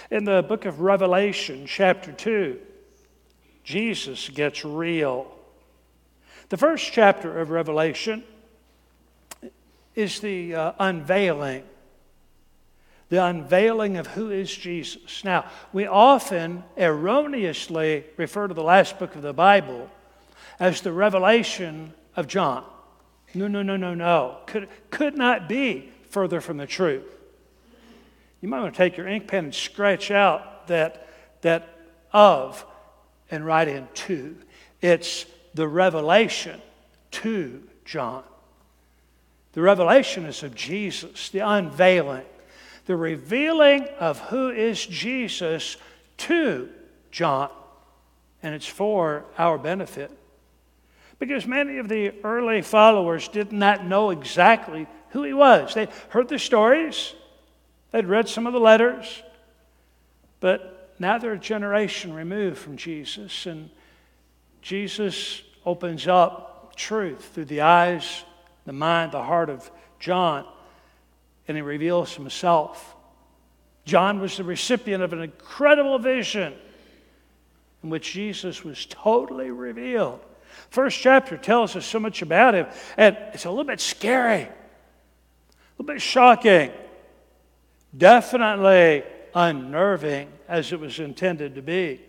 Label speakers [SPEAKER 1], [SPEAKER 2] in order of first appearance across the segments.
[SPEAKER 1] In the book of Revelation, chapter 2, Jesus gets real. The first chapter of Revelation is the unveiling of who is Jesus. Now, we often erroneously refer to the last book of the Bible as the revelation of John. No. Could not be further from the truth. You might want to take your ink pen and scratch out that of and write in to. It's the revelation to John. The revelation is of Jesus, the unveiling, the revealing of who is Jesus to John. And it's for our benefit. Because many of the early followers did not know exactly who he was. They heard the stories. They'd read some of the letters. But now they're a generation removed from Jesus. And Jesus opens up truth through the eyes, the mind, the heart of John. And he reveals himself. John was the recipient of an incredible vision in which Jesus was totally revealed. First chapter tells us so much about him, and it's a little bit scary, a little bit shocking, definitely unnerving as it was intended to be.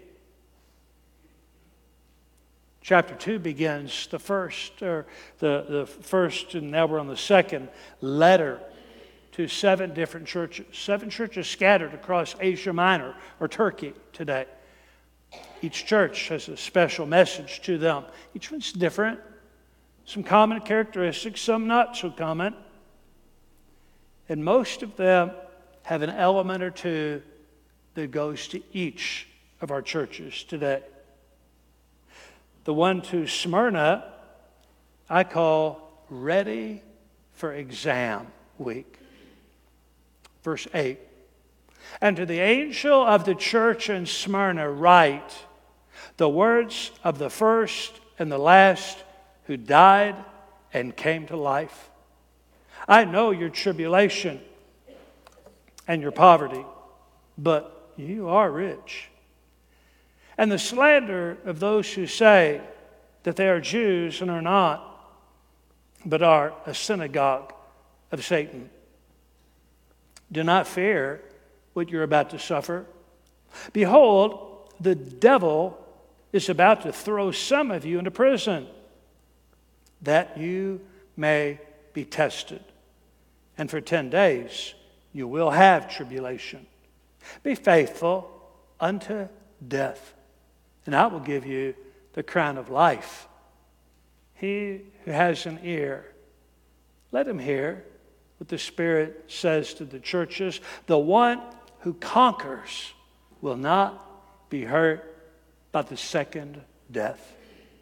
[SPEAKER 1] Chapter 2 begins the first, and now we're on the second letter to 7 different churches. 7 churches scattered across Asia Minor or Turkey today. Each church has a special message to them. Each one's different. Some common characteristics, some not so common. And most of them have an element or two that goes to each of our churches today. The one to Smyrna, I call ready for exam week. Verse 8. And to the angel of the church in Smyrna write the words of the first and the last who died and came to life. I know your tribulation and your poverty, but you are rich. And the slander of those who say that they are Jews and are not, but are a synagogue of Satan. Do not fear what you're about to suffer. Behold, the devil is about to throw some of you into prison, that you may be tested. And for 10 days you will have tribulation. Be faithful unto death, and I will give you the crown of life. He who has an ear, let him hear what the Spirit says to the churches. The one who conquers will not be hurt by the second death.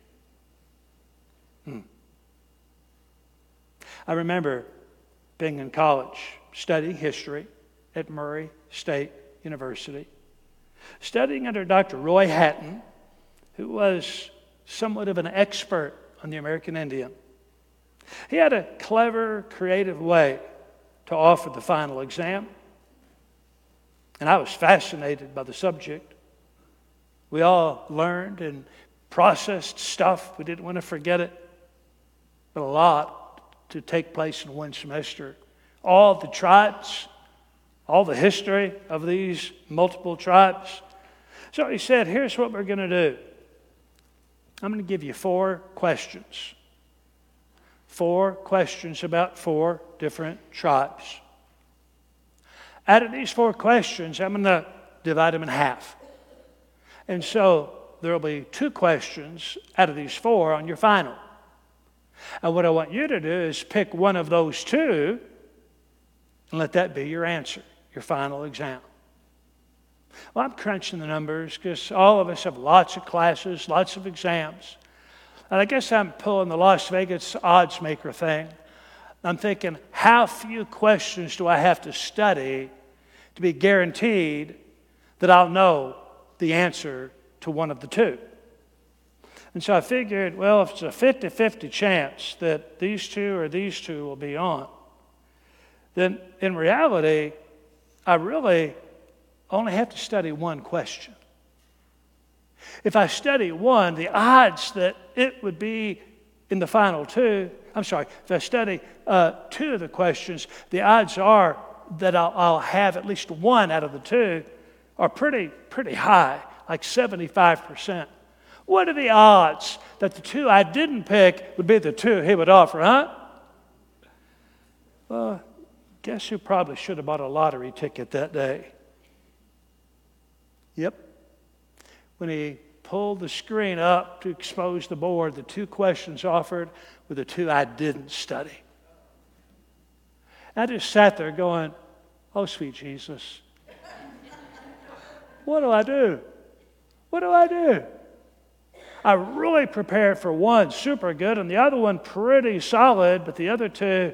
[SPEAKER 1] I remember being in college, studying history at Murray State University, studying under Dr. Roy Hatton, who was somewhat of an expert on the American Indian. He had a clever, creative way to offer the final exam, and I was fascinated by the subject. We all learned and processed stuff. We didn't want to forget it, but a lot to take place in one semester. All the tribes, all the history of these multiple tribes. So he said, here's what we're going to do. I'm going to give you 4 questions. 4 questions about 4 different tribes. Out of these 4 questions, I'm going to divide them in half. And so there will be 2 questions out of these 4 on your final. And what I want you to do is pick one of those 2 and let that be your answer, your final exam. Well, I'm crunching the numbers because all of us have lots of classes, lots of exams. And I guess I'm pulling the Las Vegas odds maker thing. I'm thinking, how few questions do I have to study to be guaranteed that I'll know the answer to one of the 2? And so I figured, well, if it's a 50-50 chance that these 2 or these 2 will be on, then in reality, I really only have to study one question. If I study one, the odds that it would be in the final two, if I study two of the questions, the odds are that I'll have at least one out of the two are pretty high, like 75%. What are the odds that the two I didn't pick would be the two he would offer, huh? Well, guess who probably should have bought a lottery ticket that day? Yep. When he pulled the screen up to expose the board, the two questions offered were the two I didn't study. I just sat there going, oh, sweet Jesus. What do I do? What do I do? I really prepared for one super good and the other one pretty solid, but the other two,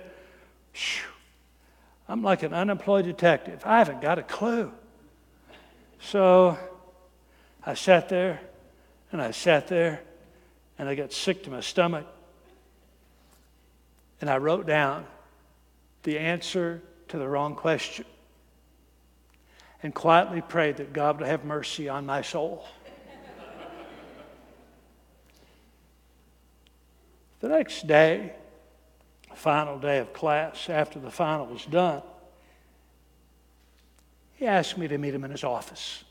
[SPEAKER 1] I'm like an unemployed detective. I haven't got a clue. So I sat there and I got sick to my stomach. And I wrote down the answer to the wrong question and quietly prayed that God would have mercy on my soul. The next day, final day of class, after the final was done, he asked me to meet him in his office.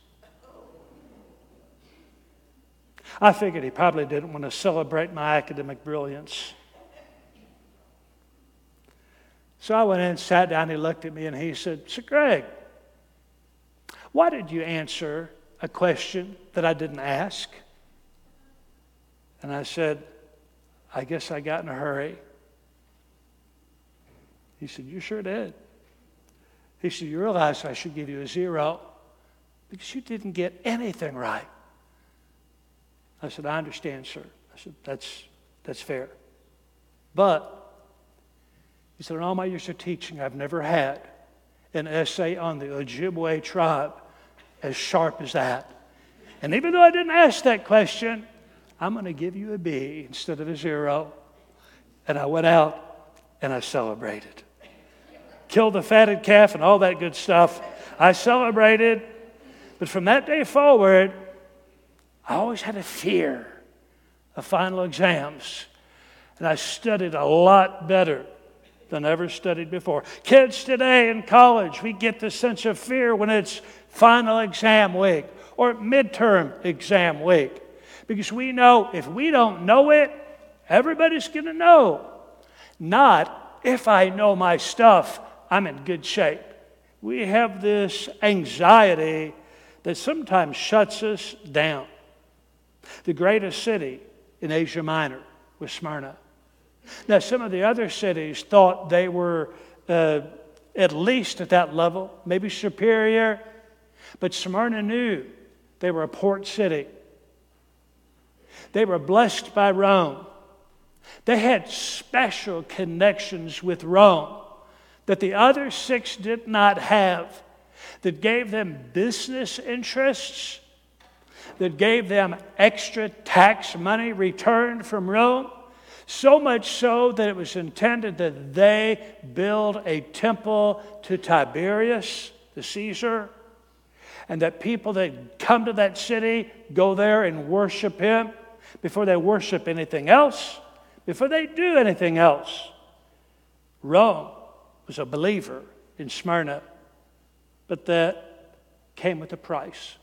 [SPEAKER 1] I figured he probably didn't want to celebrate my academic brilliance. So I went in, sat down, he looked at me and he said, "Sir Greg, why did you answer a question that I didn't ask?" And I said, "I guess I got in a hurry." He said, "You sure did." He said, "You realize I should give you a 0 because you didn't get anything right." I said, "I understand, sir." I said, that's fair. But, he said, in all my years of teaching, I've never had an essay on the Ojibwe tribe as sharp as that. And even though I didn't ask that question, I'm going to give you a B instead of a 0. And I went out and I celebrated. Killed the fatted calf and all that good stuff. I celebrated. But from that day forward, I always had a fear of final exams. And I studied a lot better than I ever studied before. Kids today in college, we get this sense of fear when it's final exam week or midterm exam week. Because we know if we don't know it, everybody's going to know. Not if I know my stuff, I'm in good shape. We have this anxiety that sometimes shuts us down. The greatest city in Asia Minor was Smyrna. Now, some of the other cities thought they were at least at that level, maybe superior, but Smyrna knew they were a port city. They were blessed by Rome. They had special connections with Rome that the other 6 did not have, that gave them business interests, that gave them extra tax money returned from Rome, so much so that it was intended that they build a temple to Tiberius, the Caesar, and that people that come to that city go there and worship him before they worship anything else, before they do anything else. Rome was a believer in Smyrna, but that came with a price.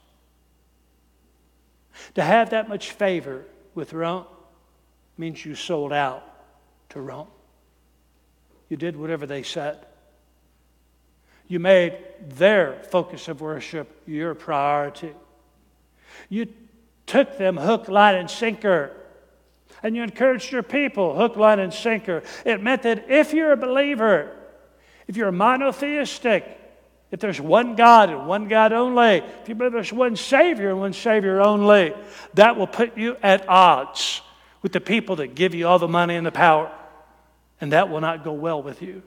[SPEAKER 1] To have that much favor with Rome means you sold out to Rome. You did whatever they said. You made their focus of worship your priority. You took them hook, line, and sinker. And you encouraged your people, hook, line, and sinker. It meant that if you're a believer, if you're monotheistic, if there's one God and one God only, if you believe there's one Savior and one Savior only, that will put you at odds with the people that give you all the money and the power. And that will not go well with you.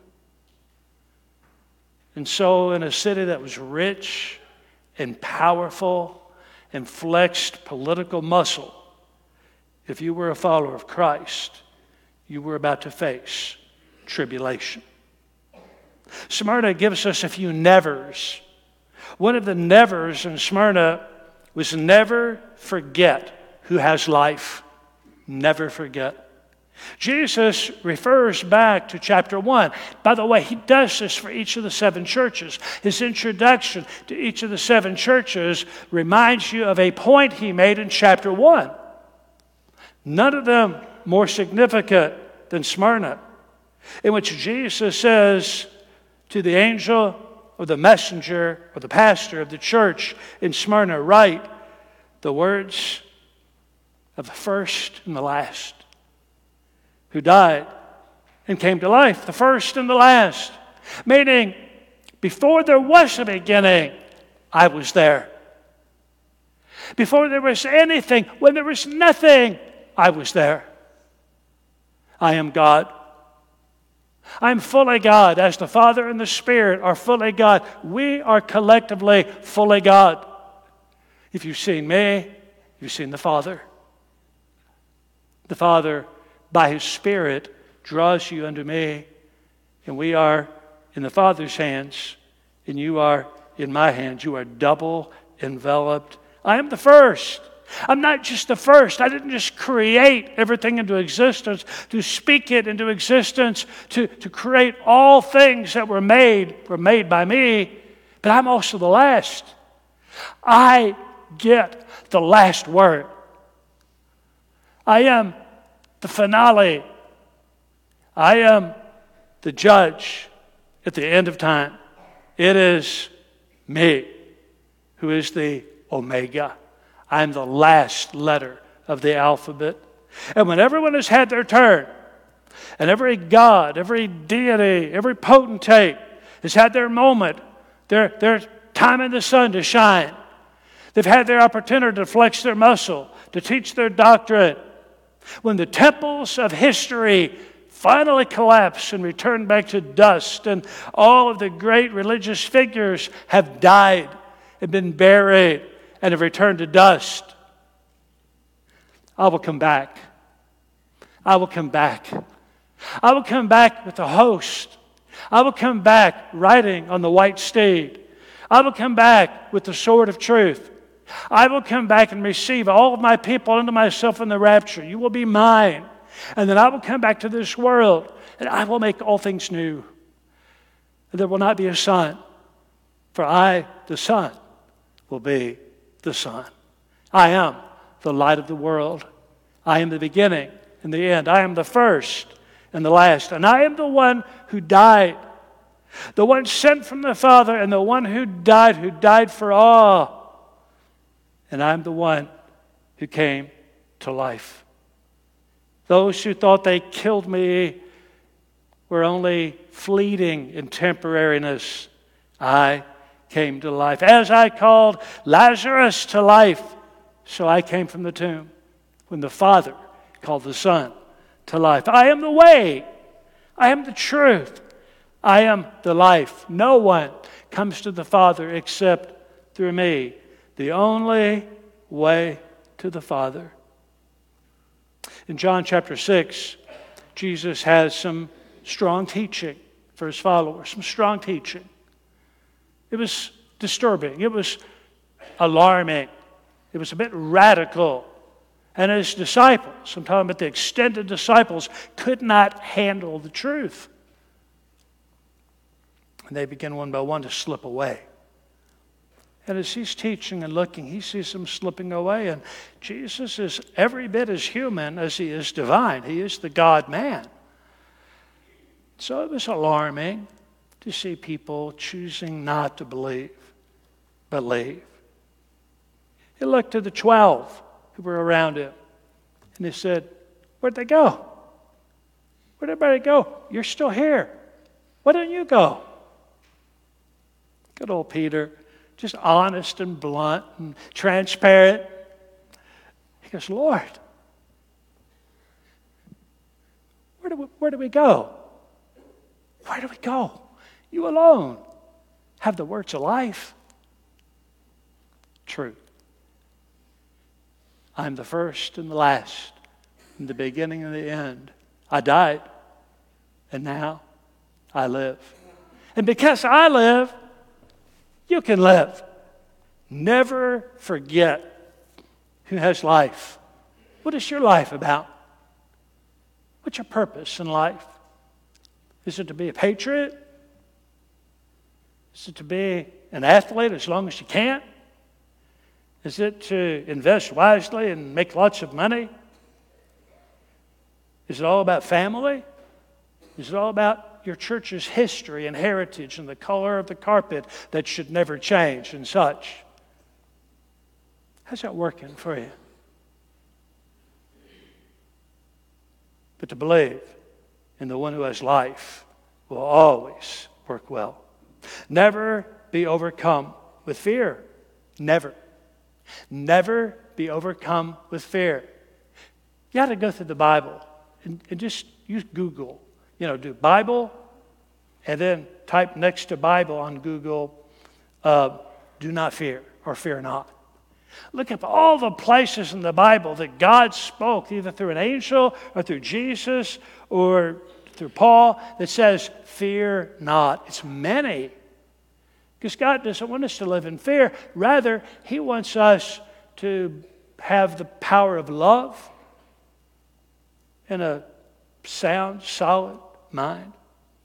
[SPEAKER 1] And so in a city that was rich and powerful and flexed political muscle, if you were a follower of Christ, you were about to face tribulation. Smyrna gives us a few nevers. One of the nevers in Smyrna was never forget who has life. Never forget. Jesus refers back to chapter 1. By the way, he does this for each of the 7 churches. His introduction to each of the 7 churches reminds you of a point he made in chapter 1. None of them more significant than Smyrna, in which Jesus says to the angel or the messenger or the pastor of the church in Smyrna, write the words of the first and the last, who died and came to life, the first and the last. Meaning, before there was a beginning, I was there. Before there was anything, when there was nothing, I was there. I am God. I'm fully God, as the Father and the Spirit are fully God. We are collectively fully God. If you've seen me, you've seen the Father. The Father, by His Spirit, draws you unto me, and we are in the Father's hands, and you are in my hands. You are double enveloped. I am the first. I'm not just the first. I didn't just create everything into existence, to speak it into existence, to create all things that were made by me, but I'm also the last. I get the last word. I am the finale. I am the judge at the end of time. It is me who is the Omega. I'm the last letter of the alphabet. And when everyone has had their turn, and every god, every deity, every potentate has had their moment, their time in the sun to shine, they've had their opportunity to flex their muscle, to teach their doctrine. When the temples of history finally collapse and return back to dust, and all of the great religious figures have died and been buried and have returned to dust, I will come back. I will come back. I will come back with the host. I will come back riding on the white steed. I will come back with the sword of truth. I will come back and receive all of my people unto myself in the rapture. You will be mine. And then I will come back to this world, and I will make all things new. And there will not be a sun, for I, the Son, will be the Son. I am the light of the world. I am the beginning and the end. I am the first and the last. And I am the one who died, the one sent from the Father, and the one who died for all. And I'm the one who came to life. Those who thought they killed me were only fleeting in temporariness. I came to life. As I called Lazarus to life, so I came from the tomb. When the Father called the Son to life. I am the way. I am the truth. I am the life. No one comes to the Father except through me. The only way to the Father. In John chapter 6, Jesus has some strong teaching for his followers, some strong teaching. It was disturbing. It was alarming. It was a bit radical. And his disciples, I'm talking about the extended disciples, could not handle the truth. And they begin one by one to slip away. And as he's teaching and looking, he sees them slipping away. And Jesus is every bit as human as he is divine. He is the God-man. So it was alarming to see people choosing not to believe. He looked to the 12 who were around him. And he said, where'd they go? Where'd everybody go? You're still here. Why don't you go? Good old Peter. Just honest and blunt and transparent. He goes, Lord, where do we go? Where do we go? You alone have the words of life. True. I'm the first and the last, and the beginning and the end. I died, and now I live. And because I live, you can live. Never forget who has life. What is your life about? What's your purpose in life? Is it to be a patriot? Is it to be an athlete as long as you can? Is it to invest wisely and make lots of money? Is it all about family? Is it all about your church's history and heritage and the color of the carpet that should never change and such? How's that working for you? But to believe in the one who has life will always work well. Never be overcome with fear. Never. Never be overcome with fear. You got to go through the Bible and just use Google. Do Bible and then type next to Bible on Google, do not fear or fear not. Look up all the places in the Bible that God spoke, either through an angel or through Jesus or through Paul, that says, fear not. It's many. Because God doesn't want us to live in fear. Rather, He wants us to have the power of love and a sound, solid mind.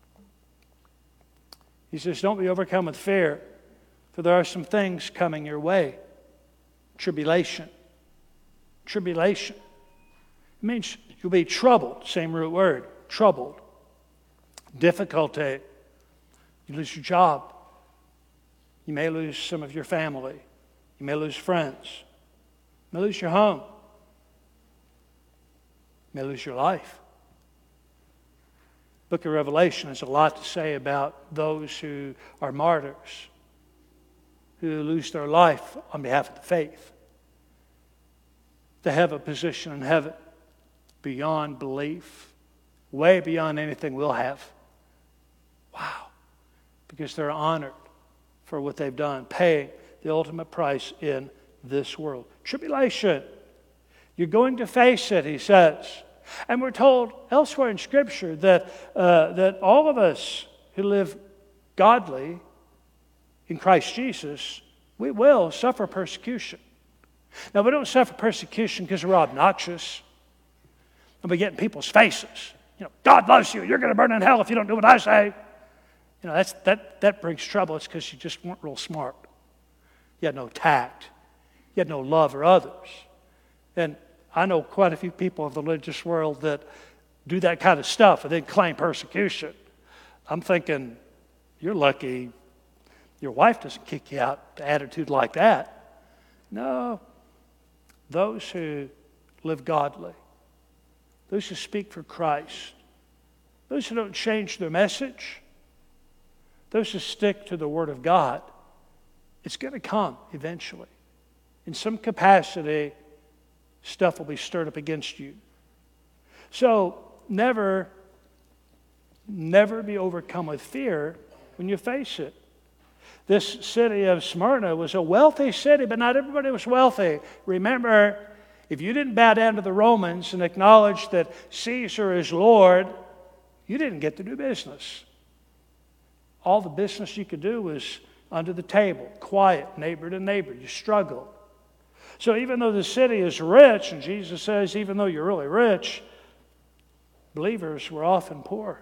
[SPEAKER 1] He says, don't be overcome with fear, for there are some things coming your way. Tribulation. Tribulation. It means you'll be troubled. Same root word. Troubled. Difficulty. You lose your job. You may lose some of your family. You may lose friends. You may lose your home. You may lose your life. Book of Revelation has a lot to say about those who are martyrs, who lose their life on behalf of the faith. They have a position in heaven beyond belief, way beyond anything we'll have. Wow. Because they're honored for what they've done, paying the ultimate price in this world. Tribulation. You're going to face it, he says. And we're told elsewhere in Scripture that all of us who live godly in Christ Jesus, we will suffer persecution. Now, we don't suffer persecution because we're obnoxious and we get in people's faces. God loves you. You're going to burn in hell if you don't do what I say. That brings trouble. It's because you just weren't real smart. You had no tact. You had no love for others. And I know quite a few people of the religious world that do that kind of stuff and then claim persecution. I'm thinking, you're lucky your wife doesn't kick you out to attitude like that. No. Those who live godly, those who speak for Christ, those who don't change their message, those who stick to the Word of God, it's going to come eventually. In some capacity, stuff will be stirred up against you. So never be overcome with fear when you face it. This city of Smyrna was a wealthy city, but not everybody was wealthy. Remember, if you didn't bow down to the Romans and acknowledge that Caesar is Lord, you didn't get to do business. All the business you could do was under the table, quiet, neighbor to neighbor. You struggled. So even though the city is rich, and Jesus says even though you're really rich, believers were often poor.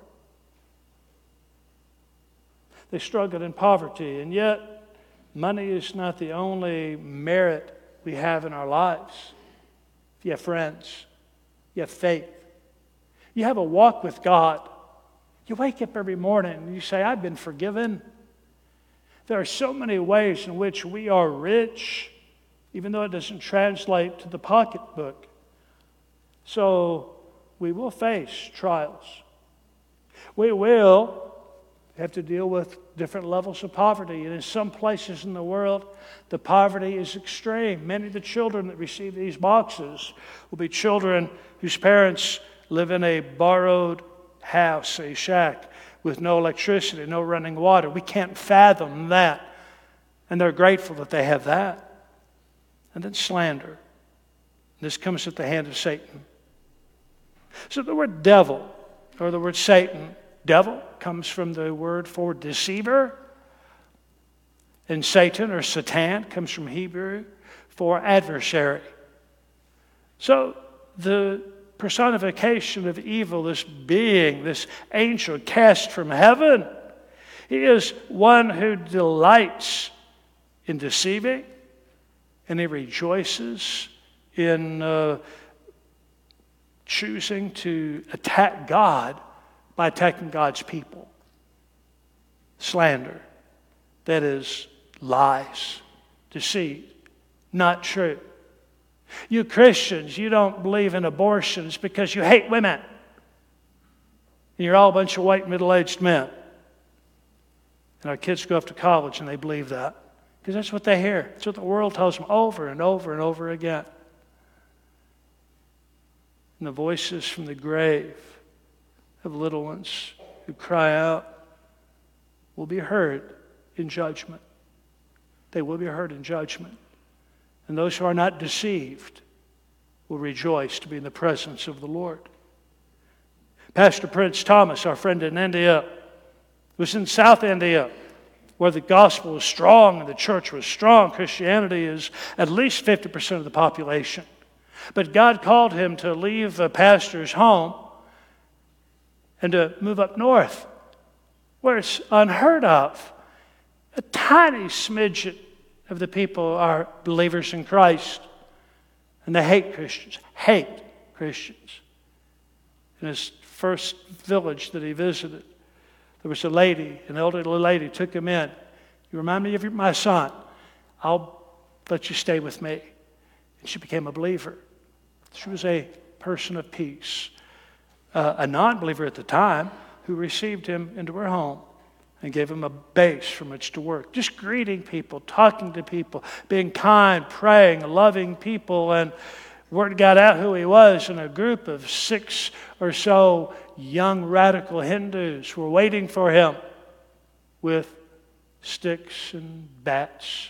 [SPEAKER 1] They struggled in poverty, and yet money is not the only merit we have in our lives. If you have friends, you have faith, you have a walk with God. You wake up every morning and you say, I've been forgiven. There are so many ways in which we are rich, even though it doesn't translate to the pocketbook. So we will face trials. We will have to deal with different levels of poverty. And in some places in the world, the poverty is extreme. Many of the children that receive these boxes will be children whose parents live in a borrowed house, a shack, with no electricity, no running water. We can't fathom that. And they're grateful that they have that. And then slander. This comes at the hand of Satan. So the word devil, or the word Satan, devil comes from the word for deceiver. And Satan or Satan comes from Hebrew for adversary. So the personification of evil, this being, this angel cast from heaven, he is one who delights in deceiving, and he rejoices in choosing to attack God by attacking God's people. Slander, that is lies, deceit, not true. You Christians, you don't believe in abortions because you hate women. And you're all a bunch of white middle-aged men. And our kids go off to college and they believe that. Because that's what they hear. That's what the world tells them over and over and over again. And the voices from the grave of little ones who cry out will be heard in judgment. They will be heard in judgment. And those who are not deceived will rejoice to be in the presence of the Lord. Pastor Prince Thomas, our friend in India, was in South India, where the gospel was strong and the church was strong. Christianity is at least 50% of the population. But God called him to leave a pastor's home and to move up north, where it's unheard of. A tiny smidgen of the people are believers in Christ. And they hate Christians. Hate Christians. In his first village that he visited, there was a lady, an elderly lady, took him in. You remind me of my son. I'll let you stay with me. And she became a believer. She was a person of peace. A non-believer at the time who received him into her home and gave him a base from which to work. Just greeting people, talking to people, being kind, praying, loving people. And word got out who he was, and a group of 6 or so young radical Hindus were waiting for him with sticks and bats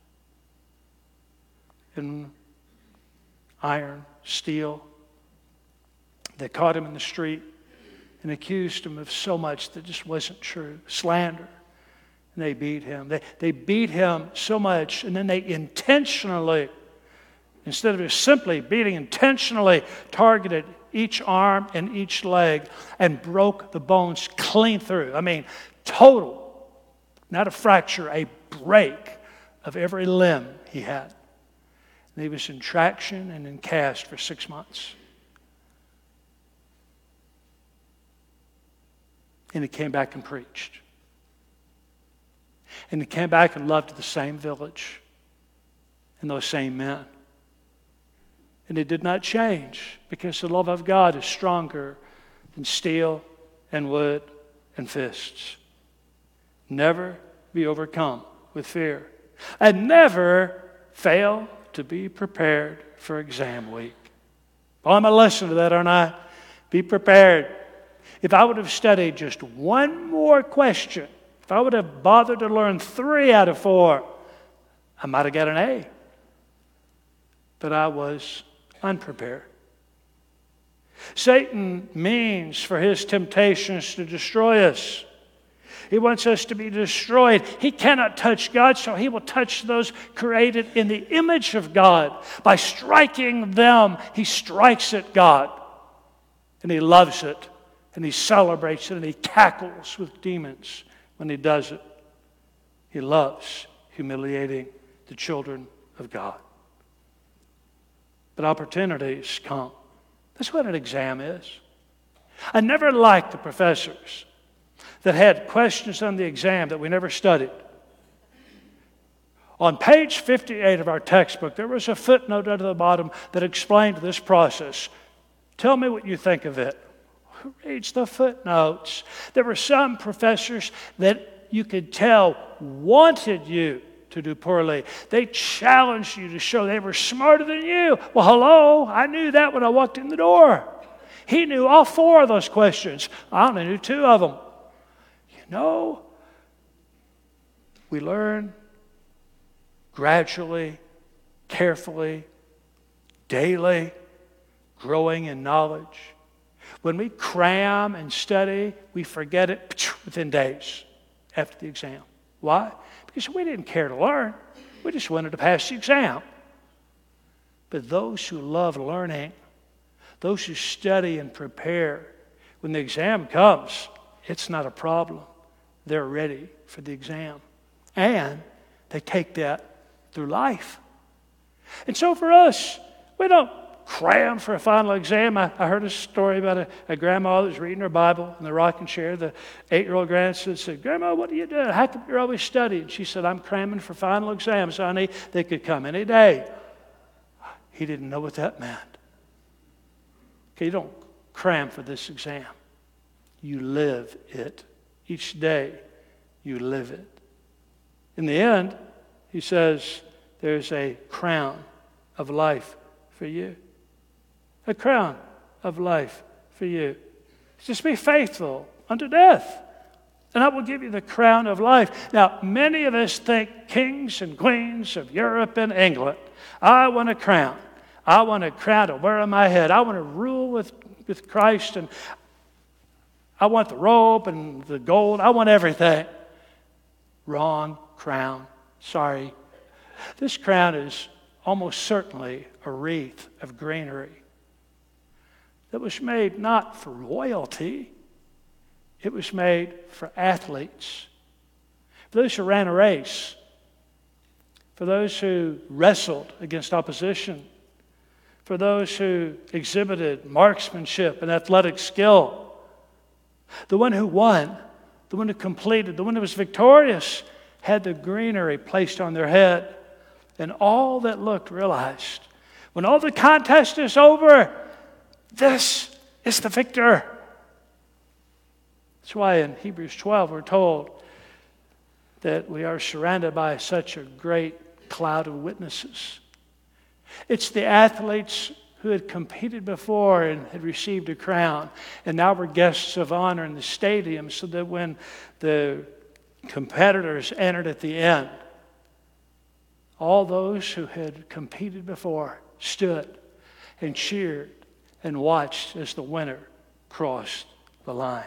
[SPEAKER 1] and iron, steel. They caught him in the street and accused him of so much that just wasn't true. Slander. And they beat him. They beat him so much, and then they intentionally, instead of just simply beating, intentionally targeted each arm and each leg and broke the bones clean through. I mean, total, not a fracture, a break of every limb he had. And he was in traction and in cast for 6 months. And he came back and preached. And he came back and loved the same village and those same men. And it did not change, because the love of God is stronger than steel and wood and fists. Never be overcome with fear. And never fail to be prepared for exam week. Well, I'm a lesson to that, aren't I? Be prepared. If I would have studied just one more question, if I would have bothered to learn 3 out of 4, I might have got an A. But I was unprepared. Satan means for his temptations to destroy us. He wants us to be destroyed. He cannot touch God, so he will touch those created in the image of God. By striking them, he strikes at God. And he loves it. And he celebrates it. And he cackles with demons when he does it. He loves humiliating the children of God. But opportunities come. That's what an exam is. I never liked the professors that had questions on the exam that we never studied. On page 58 of our textbook, there was a footnote at the bottom that explained this process. Tell me what you think of it. Who reads the footnotes? There were some professors that you could tell wanted you to do poorly. They challenged you to show they were smarter than you. Well, hello, I knew that when I walked in the door. He knew all 4 of those questions. I only knew 2 of them. You know, we learn gradually, carefully, daily, growing in knowledge. When we cram and study, we forget it within days after the exam. Why? He said, we didn't care to learn. We just wanted to pass the exam. But those who love learning, those who study and prepare, when the exam comes, it's not a problem. They're ready for the exam. And they take that through life. And so for us, we don't cram for a final exam. I heard a story about a grandma that was reading her Bible in the rocking chair. The 8-year-old grandson said, Grandma, what are you doing? How come you're always studying? She said, I'm cramming for final exams, honey. They could come any day. He didn't know what that meant. Okay, you don't cram for this exam. You live it. Each day, you live it. In the end, he says, there's a crown of life for you. A crown of life for you. Just be faithful unto death, and I will give you the crown of life. Now, many of us think kings and queens of Europe and England. I want a crown. I want a crown to wear on my head. I want to rule with Christ, and I want the robe and the gold. I want everything. Wrong crown. Sorry. This crown is almost certainly a wreath of greenery that was made not for royalty. It was made for athletes, for those who ran a race, for those who wrestled against opposition, for those who exhibited marksmanship and athletic skill. The one who won, the one who completed, the one who was victorious had the greenery placed on their head. And all that looked realized, when all the contest is over, this is the victor. That's why in Hebrews 12 we're told that we are surrounded by such a great cloud of witnesses. It's the athletes who had competed before and had received a crown, and now were guests of honor in the stadium, so that when the competitors entered at the end, all those who had competed before stood and cheered and watched as the winner crossed the line.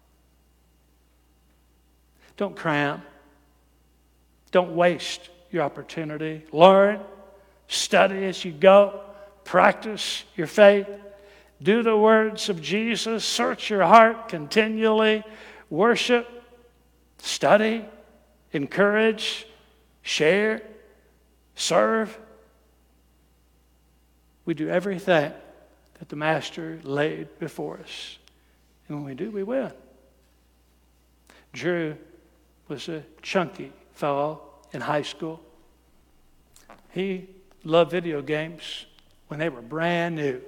[SPEAKER 1] Don't cram. Don't waste your opportunity. Learn, study as you go, practice your faith, do the words of Jesus, search your heart continually, worship, study, encourage, share, serve. We do everything that the Master laid before us. And when we do, we win. Drew was a chunky fellow in high school. He loved video games when they were brand new.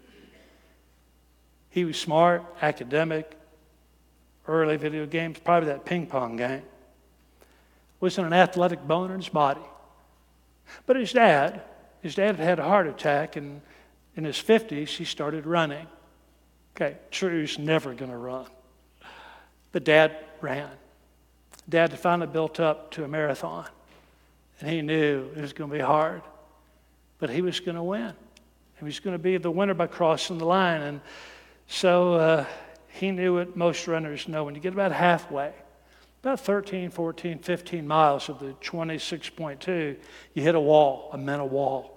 [SPEAKER 1] He was smart, academic, early video games, probably that ping pong game. Wasn't an athletic bone in his body. But his dad had had a heart attack, and in his 50s, he started running. Okay, Drew's never going to run. But Dad ran. Dad had finally built up to a marathon, and he knew it was going to be hard, but he was going to win. He was going to be the winner by crossing the line. And so he knew what most runners know. When you get about halfway, about 13, 14, 15 miles of the 26.2, you hit a wall, a mental wall.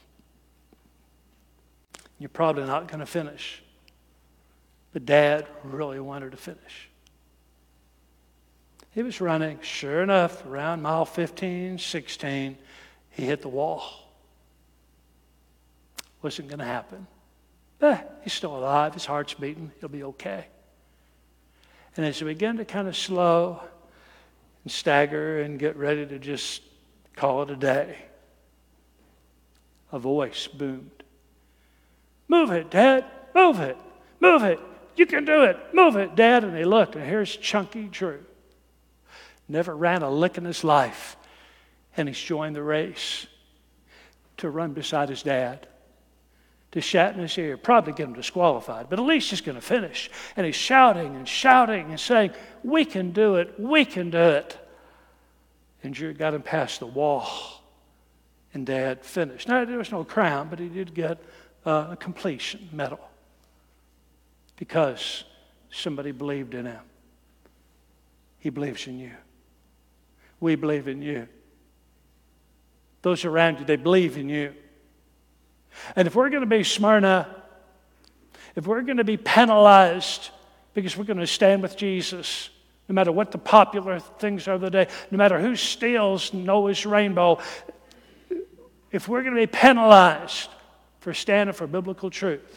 [SPEAKER 1] You're probably not going to finish. But Dad really wanted to finish. He was running. Sure enough, around mile 15, 16, he hit the wall. Wasn't going to happen. He's still alive. His heart's beating. He'll be okay. And as he began to kind of slow and stagger and get ready to just call it a day, a voice boomed. Move it, Dad. Move it. Move it. You can do it. Move it, Dad. And he looked, and here's chunky Drew. Never ran a lick in his life. And he's joined the race to run beside his dad, to shout in his ear, probably get him disqualified, but at least he's going to finish. And he's shouting and shouting and saying, we can do it, we can do it. And Drew got him past the wall, and Dad finished. Now, there was no crown, but he did get a completion medal because somebody believed in him. He believes in you. we believe in you. Those around you, they believe in you. And if we're going to be Smyrna, if we're going to be penalized because we're going to stand with Jesus, no matter what the popular things are of the day, no matter who steals Noah's rainbow, if we're going to be penalized for standing for biblical truth,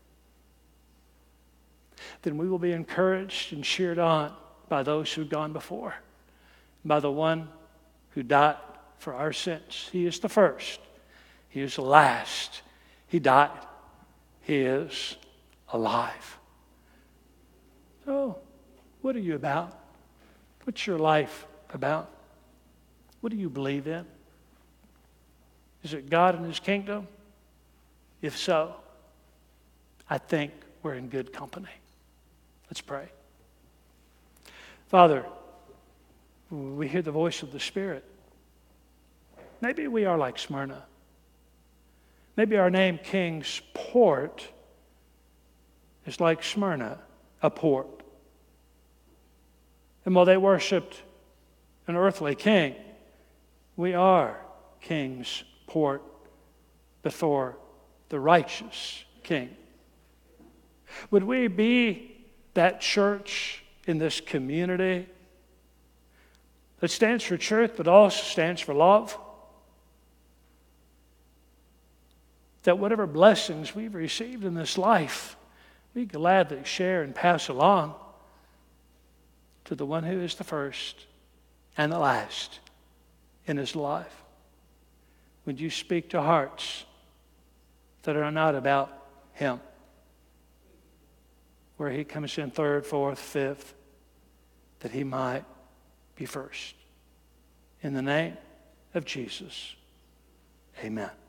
[SPEAKER 1] then we will be encouraged and cheered on by those who've gone before, by the one who died for our sins. He is the first. He is the last. He died. He is alive. So, what are you about? What's your life about? What do you believe in? Is it God and His kingdom? If so, I think we're in good company. Let's pray. Father, we hear the voice of the Spirit. Maybe we are like Smyrna. Maybe our name, King's Port, is like Smyrna, a port. And while they worshiped an earthly king, we are King's Port before the righteous King. Would we be that church in this community that stands for truth but also stands for love? That whatever blessings we've received in this life, we gladly share and pass along to the one who is the first and the last in his life. Would you speak to hearts that are not about him, where he comes in third, fourth, fifth, that he might be first. In the name of Jesus, amen.